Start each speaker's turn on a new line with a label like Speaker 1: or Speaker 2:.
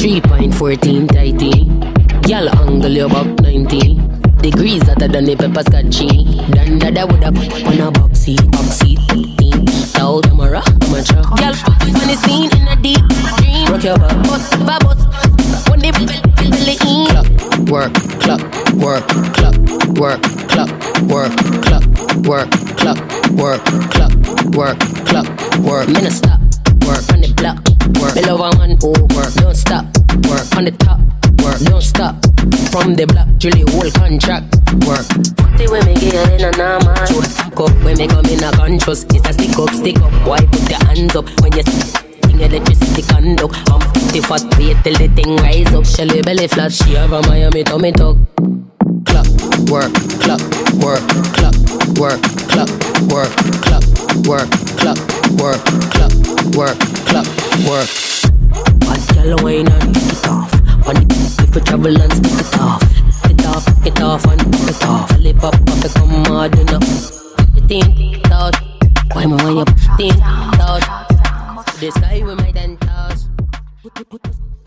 Speaker 1: 3.14 tighty. Y'all angle your back 90 degrees hotter than the pepper scotchy. Dan dada woulda put on a boxy. Out camera, amateur. Y'all on the scene in a deep dream. Rock your back, bust. When they belly in. Work, clap, work, clap, work, clap, work, clap, work, clap, work, clap, work, clap, work. Me no stop, work on the block, work. Below one, work, don't stop, work on the top, work, don't stop. From the block, Julie whole contract, work. See when me get in a normal. Show up when me come in a conscious. It's a stick up. Why put your hands up when you sing electricity conduct? I'm 50 fat, wait till the thing rise up. Shelly belly flat, she have a Miami tummy tuck. Clap, work, clap, work, clap, work, clap, work, clap, work, clap, work, clap, work, clap, work. Bad girl wine and kick it off. On the if you travel and stick it off. It off and pop it off. Lip up, it come hard enough. You think it out. Why me when you think it out? The sky with my 10 toes.